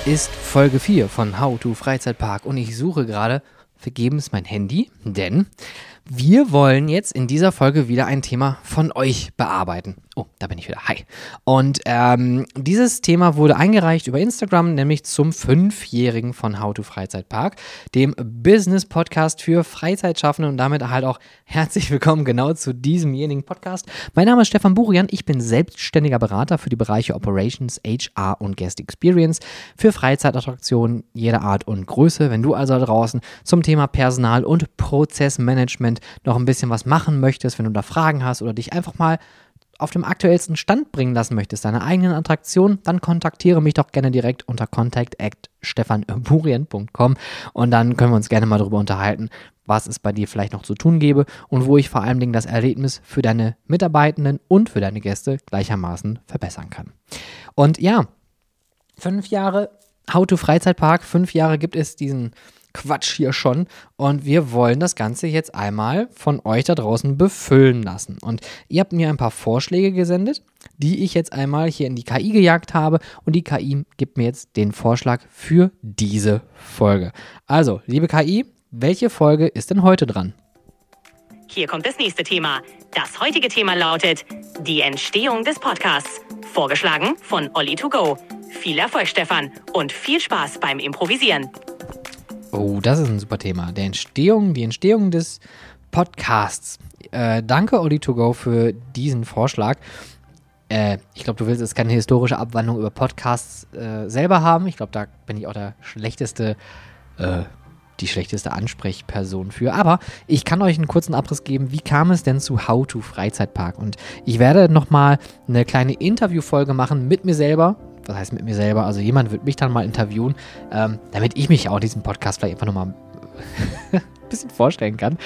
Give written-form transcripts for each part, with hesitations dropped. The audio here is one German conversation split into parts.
ist Folge 4 von How to Freizeitpark und ich suche gerade vergebens mein Handy, denn wir wollen jetzt in dieser Folge wieder ein Thema von euch bearbeiten. Oh, da bin ich wieder. Hi. Und dieses Thema wurde eingereicht über Instagram, nämlich zum 5-Jährigen von How to Freizeitpark, dem Business-Podcast für Freizeitschaffende und damit halt auch herzlich willkommen genau zu diesemjenigen Podcast. Mein Name ist Stefan Burian, ich bin selbstständiger Berater für die Bereiche Operations, HR und Guest Experience für Freizeitattraktionen jeder Art und Größe. Wenn du also da draußen zum Thema Personal- und Prozessmanagement noch ein bisschen was machen möchtest, wenn du da Fragen hast oder dich einfach mal auf dem aktuellsten Stand bringen lassen möchtest, deine eigenen Attraktionen, dann kontaktiere mich doch gerne direkt unter contact@stefanburian.com und dann können wir uns gerne mal darüber unterhalten, was es bei dir vielleicht noch zu tun gäbe und wo ich vor allen Dingen das Erlebnis für deine Mitarbeitenden und für deine Gäste gleichermaßen verbessern kann. Und ja, 5 Jahre How to Freizeitpark, 5 Jahre gibt es diesen Quatsch hier schon und wir wollen das Ganze jetzt einmal von euch da draußen befüllen lassen. Und ihr habt mir ein paar Vorschläge gesendet, die ich jetzt einmal hier in die KI gejagt habe und die KI gibt mir jetzt den Vorschlag für diese Folge. Also, liebe KI, welche Folge ist denn heute dran? Hier kommt das nächste Thema. Das heutige Thema lautet die Entstehung des Podcasts. Vorgeschlagen von Olli2Go. Viel Erfolg, Stefan, und viel Spaß beim Improvisieren. Oh, das ist ein super Thema. Die Entstehung des Podcasts. Danke, Olli2Go, für diesen Vorschlag. Ich glaube, du willst jetzt keine historische Abwandlung über Podcasts selber haben. Ich glaube, da bin ich auch die schlechteste Ansprechperson für. Aber ich kann euch einen kurzen Abriss geben, wie kam es denn zu How to Freizeitpark? Und ich werde nochmal eine kleine Interviewfolge machen mit mir selber. Was heißt mit mir selber? Also jemand wird mich dann mal interviewen, damit ich mich auch in diesem Podcast vielleicht einfach nochmal ein bisschen vorstellen kann.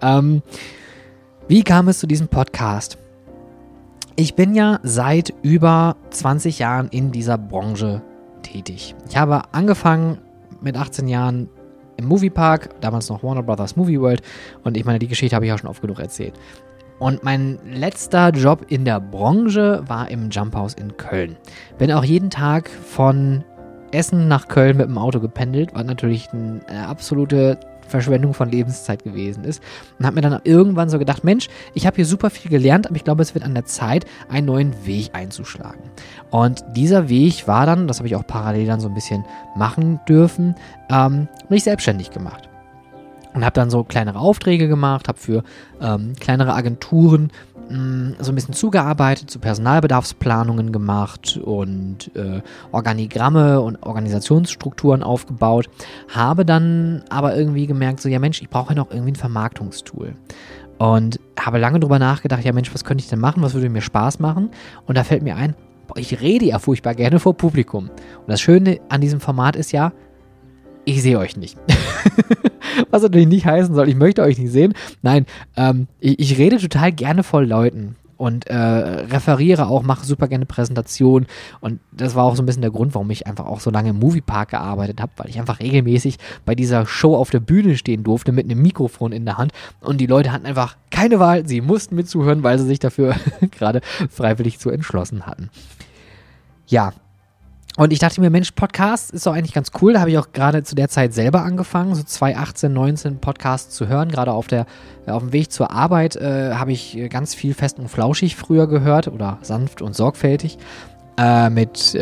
Wie kam es zu diesem Podcast? Ich bin ja seit über 20 Jahren in dieser Branche tätig. Ich habe angefangen mit 18 Jahren im Moviepark, damals noch Warner Brothers Movie World und ich meine, die Geschichte habe ich auch schon oft genug erzählt. Und mein letzter Job in der Branche war im Jump House in Köln. Bin auch jeden Tag von Essen nach Köln mit dem Auto gependelt, was natürlich eine absolute Verschwendung von Lebenszeit gewesen ist. Und habe mir dann irgendwann so gedacht, Mensch, ich habe hier super viel gelernt, aber ich glaube, es wird an der Zeit, einen neuen Weg einzuschlagen. Und dieser Weg war dann, das habe ich auch parallel dann so ein bisschen machen dürfen, mich selbstständig gemacht. Und habe dann so kleinere Aufträge gemacht, habe für kleinere Agenturen so ein bisschen zugearbeitet, so Personalbedarfsplanungen gemacht und Organigramme und Organisationsstrukturen aufgebaut. Habe dann aber irgendwie gemerkt, so ja Mensch, ich brauche ja noch irgendwie ein Vermarktungstool. Und habe lange drüber nachgedacht, ja Mensch, was könnte ich denn machen, was würde mir Spaß machen? Und da fällt mir ein, boah, ich rede ja furchtbar gerne vor Publikum. Und das Schöne an diesem Format ist ja, ich sehe euch nicht. Was natürlich nicht heißen soll, ich möchte euch nicht sehen. Nein, ich rede total gerne vor Leuten und referiere auch, mache super gerne Präsentationen. Und das war auch so ein bisschen der Grund, warum ich einfach auch so lange im Moviepark gearbeitet habe, weil ich einfach regelmäßig bei dieser Show auf der Bühne stehen durfte mit einem Mikrofon in der Hand. Und die Leute hatten einfach keine Wahl, sie mussten mir zuhören, weil sie sich dafür gerade freiwillig zu entschlossen hatten. Ja. Und ich dachte mir, Mensch, Podcast ist doch eigentlich ganz cool. Da habe ich auch gerade zu der Zeit selber angefangen, so 2018, 19 Podcasts zu hören. Gerade auf dem Weg zur Arbeit habe ich ganz viel Fest und Flauschig früher gehört oder sanft und sorgfältig mit,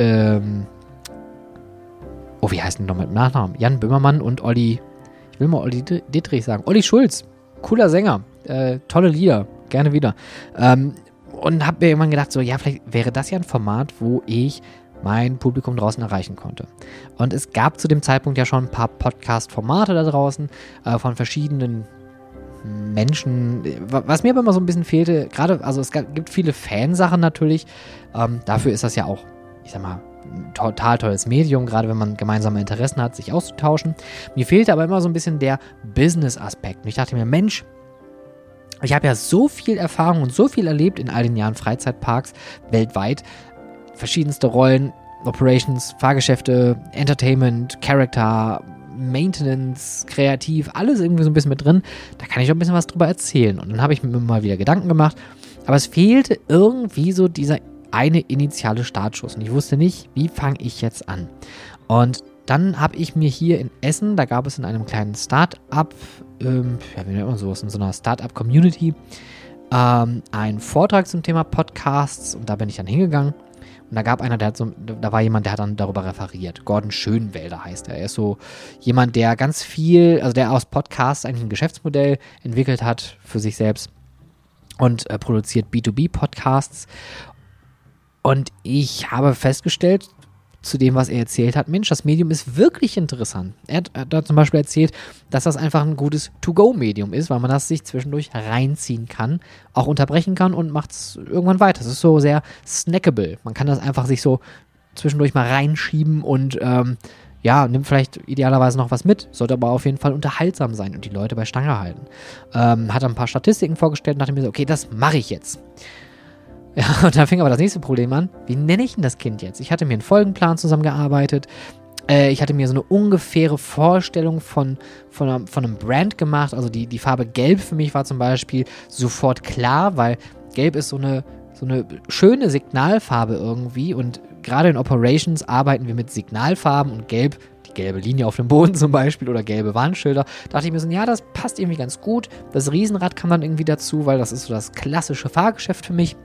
wie heißt denn noch mit Nachnamen? Jan Böhmermann und Olli, ich will mal Olli Dittrich sagen. Olli Schulz, cooler Sänger, tolle Lieder, gerne wieder. Und habe mir irgendwann gedacht, so ja, vielleicht wäre das ja ein Format, wo ich mein Publikum draußen erreichen konnte. Und es gab zu dem Zeitpunkt ja schon ein paar Podcast-Formate da draußen von verschiedenen Menschen. Was mir aber immer so ein bisschen fehlte, gerade, also es gibt viele Fansachen natürlich. Dafür ist das ja auch, ich sag mal, ein total tolles Medium, gerade wenn man gemeinsame Interessen hat, sich auszutauschen. Mir fehlte aber immer so ein bisschen der Business-Aspekt. Und ich dachte mir, Mensch, ich habe ja so viel Erfahrung und so viel erlebt in all den Jahren Freizeitparks weltweit. Verschiedenste Rollen, Operations, Fahrgeschäfte, Entertainment, Character, Maintenance, Kreativ, alles irgendwie so ein bisschen mit drin. Da kann ich auch ein bisschen was drüber erzählen. Und dann habe ich mir mal wieder Gedanken gemacht. Aber es fehlte irgendwie so dieser eine initiale Startschuss. Und ich wusste nicht, wie fange ich jetzt an? Und dann habe ich mir hier in Essen, da gab es in einem kleinen Start-up, wie nennt man sowas, in so einer Start-up-Community, einen Vortrag zum Thema Podcasts und da bin ich dann hingegangen. Und da gab einer, da war jemand, der hat dann darüber referiert. Gordon Schönwelder heißt er. Er ist so jemand, der ganz viel, also der aus Podcasts eigentlich ein Geschäftsmodell entwickelt hat für sich selbst und produziert B2B-Podcasts. Und ich habe festgestellt, zu dem, was er erzählt hat, Mensch, das Medium ist wirklich interessant. Er hat da zum Beispiel erzählt, dass das einfach ein gutes To-Go-Medium ist, weil man das sich zwischendurch reinziehen kann, auch unterbrechen kann und macht es irgendwann weiter. Es ist so sehr snackable. Man kann das einfach sich so zwischendurch mal reinschieben und nimmt vielleicht idealerweise noch was mit, sollte aber auf jeden Fall unterhaltsam sein und die Leute bei Stange halten. Hat ein paar Statistiken vorgestellt und dachte mir so, okay, das mache ich jetzt. Ja, und dann fing aber das nächste Problem an. Wie nenne ich denn das Kind jetzt? Ich hatte mir einen Folgenplan zusammengearbeitet. Ich hatte mir so eine ungefähre Vorstellung von einem Brand gemacht. Also die Farbe Gelb für mich war zum Beispiel sofort klar, weil Gelb ist so eine schöne Signalfarbe irgendwie. Und gerade in Operations arbeiten wir mit Signalfarben und Gelb, die gelbe Linie auf dem Boden zum Beispiel oder gelbe Warnschilder. Da dachte ich mir so, ja, das passt irgendwie ganz gut. Das Riesenrad kam dann irgendwie dazu, weil das ist so das klassische Fahrgeschäft für mich.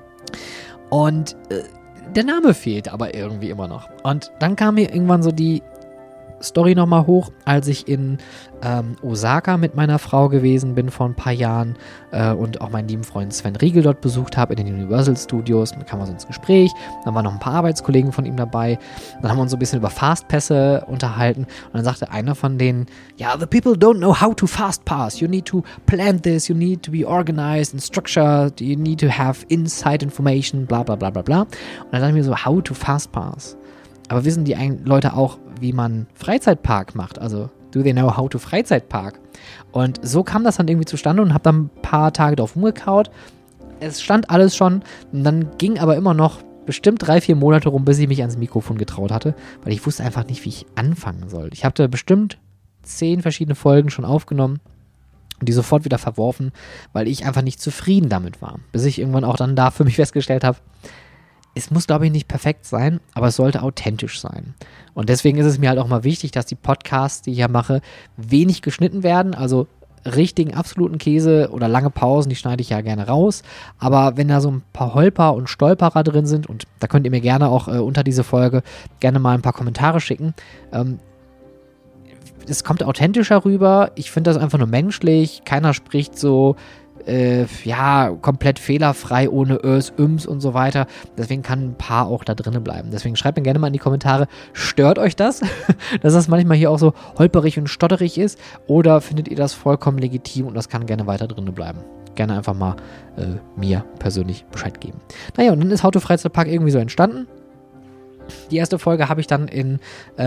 Und der Name fehlt aber irgendwie immer noch. Und dann kam mir irgendwann so die Story nochmal hoch, als ich in Osaka mit meiner Frau gewesen bin vor ein paar Jahren und auch meinen lieben Freund Sven Riegel dort besucht habe in den Universal Studios. Dann kamen wir so ins Gespräch, dann waren noch ein paar Arbeitskollegen von ihm dabei. Dann haben wir uns so ein bisschen über Fastpässe unterhalten und dann sagte einer von denen, ja, the people don't know how to fast pass. You need to plan this, you need to be organized and structured, you need to have inside information, bla bla bla bla bla. Und dann dachte ich mir so, how to fast pass? Aber wissen die Leute auch, wie man Freizeitpark macht? Also, do they know how to Freizeitpark? Und so kam das dann irgendwie zustande und habe dann ein paar Tage drauf rumgekaut. Es stand alles schon und dann ging aber immer noch bestimmt 3-4 Monate rum, bis ich mich ans Mikrofon getraut hatte, weil ich wusste einfach nicht, wie ich anfangen soll. Ich hatte bestimmt 10 verschiedene Folgen schon aufgenommen und die sofort wieder verworfen, weil ich einfach nicht zufrieden damit war. Bis ich irgendwann auch dann da für mich festgestellt habe, es muss, glaube ich, nicht perfekt sein, aber es sollte authentisch sein. Und deswegen ist es mir halt auch mal wichtig, dass die Podcasts, die ich ja mache, wenig geschnitten werden. Also richtigen, absoluten Käse oder lange Pausen, die schneide ich ja gerne raus. Aber wenn da so ein paar Holper und Stolperer drin sind, und da könnt ihr mir gerne auch unter diese Folge gerne mal ein paar Kommentare schicken, es kommt authentischer rüber. Ich finde das einfach nur menschlich. Keiner spricht so komplett fehlerfrei, ohne Ös, Üms und so weiter. Deswegen kann ein paar auch da drinnen bleiben. Deswegen schreibt mir gerne mal in die Kommentare, stört euch das? Dass das manchmal hier auch so holperig und stotterig ist? Oder findet ihr das vollkommen legitim und das kann gerne weiter drinnen bleiben? Gerne einfach mal mir persönlich Bescheid geben. Naja, und dann ist How to Freizeitpark irgendwie so entstanden. Die erste Folge habe ich dann in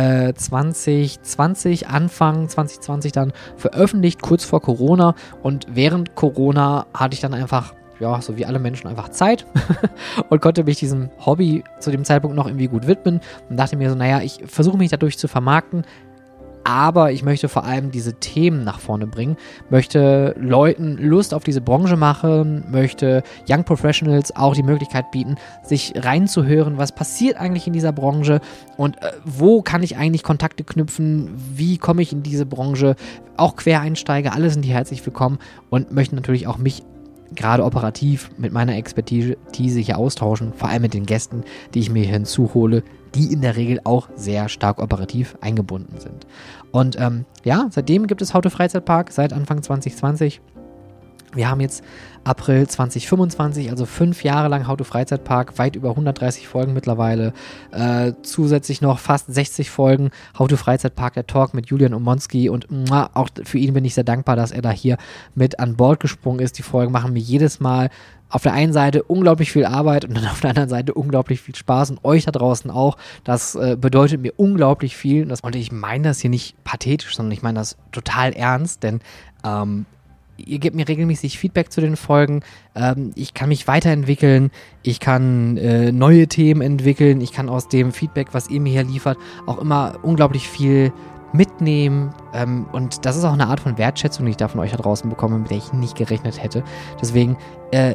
2020, Anfang 2020 dann veröffentlicht, kurz vor Corona. Und während Corona hatte ich dann einfach, ja, so wie alle Menschen, einfach Zeit und konnte mich diesem Hobby zu dem Zeitpunkt noch irgendwie gut widmen. Und dachte mir so, naja, ich versuche mich dadurch zu vermarkten, aber ich möchte vor allem diese Themen nach vorne bringen, möchte Leuten Lust auf diese Branche machen, möchte Young Professionals auch die Möglichkeit bieten, sich reinzuhören, was passiert eigentlich in dieser Branche und wo kann ich eigentlich Kontakte knüpfen, wie komme ich in diese Branche, auch Quereinsteiger, alle sind hier herzlich willkommen und möchten natürlich auch mich gerade operativ mit meiner Expertise hier austauschen, vor allem mit den Gästen, die ich mir hinzuhole, die in der Regel auch sehr stark operativ eingebunden sind. Und seitdem gibt es How to Freizeitpark, seit Anfang 2020. Wir haben jetzt April 2025, also 5 Jahre lang How to Freizeitpark, weit über 130 Folgen mittlerweile. Zusätzlich noch fast 60 Folgen How to Freizeitpark, der Talk mit Julian Omonski. Und auch für ihn bin ich sehr dankbar, dass er da hier mit an Bord gesprungen ist. Die Folgen machen mir jedes Mal auf der einen Seite unglaublich viel Arbeit und dann auf der anderen Seite unglaublich viel Spaß und euch da draußen auch. Das bedeutet mir unglaublich viel. Und ich meine das hier nicht pathetisch, sondern ich meine das total ernst, denn ihr gebt mir regelmäßig Feedback zu den Folgen. Ich kann mich weiterentwickeln. Ich kann neue Themen entwickeln. Ich kann aus dem Feedback, was ihr mir hier liefert, auch immer unglaublich viel mitnehmen. Und das ist auch eine Art von Wertschätzung, die ich da von euch da draußen bekomme, mit der ich nicht gerechnet hätte. Deswegen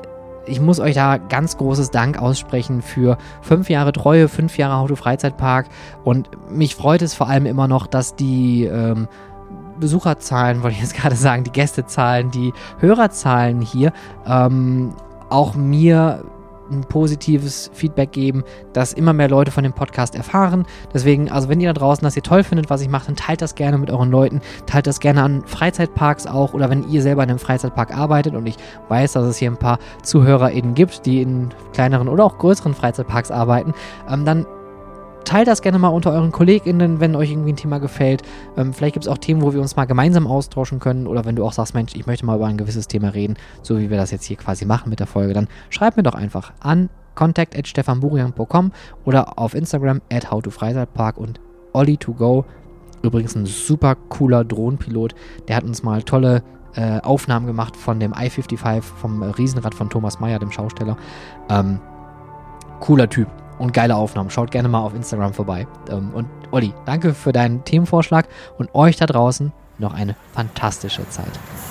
ich muss euch da ganz großes Dank aussprechen für 5 Jahre Treue, 5 Jahre How-to-Freizeitpark und mich freut es vor allem immer noch, dass die Besucherzahlen, wollte ich jetzt gerade sagen, die Gästezahlen, die Hörerzahlen hier auch mir ein positives Feedback geben, dass immer mehr Leute von dem Podcast erfahren. Deswegen, also wenn ihr da draußen das hier toll findet, was ich mache, dann teilt das gerne mit euren Leuten, teilt das gerne an Freizeitparks auch oder wenn ihr selber in einem Freizeitpark arbeitet und ich weiß, dass es hier ein paar ZuhörerInnen gibt, die in kleineren oder auch größeren Freizeitparks arbeiten, dann teilt das gerne mal unter euren KollegInnen, wenn euch irgendwie ein Thema gefällt. Vielleicht gibt es auch Themen, wo wir uns mal gemeinsam austauschen können. Oder wenn du auch sagst, Mensch, ich möchte mal über ein gewisses Thema reden, so wie wir das jetzt hier quasi machen mit der Folge, dann schreib mir doch einfach an contact@stefanburian.com oder auf Instagram @howtofreizeitpark und Olli2Go. Übrigens ein super cooler Drohnenpilot. Der hat uns mal tolle Aufnahmen gemacht von dem I-55, vom Riesenrad von Thomas Meyer, dem Schausteller. Cooler Typ. Und geile Aufnahmen. Schaut gerne mal auf Instagram vorbei. Und Olli, danke für deinen Themenvorschlag und euch da draußen noch eine fantastische Zeit.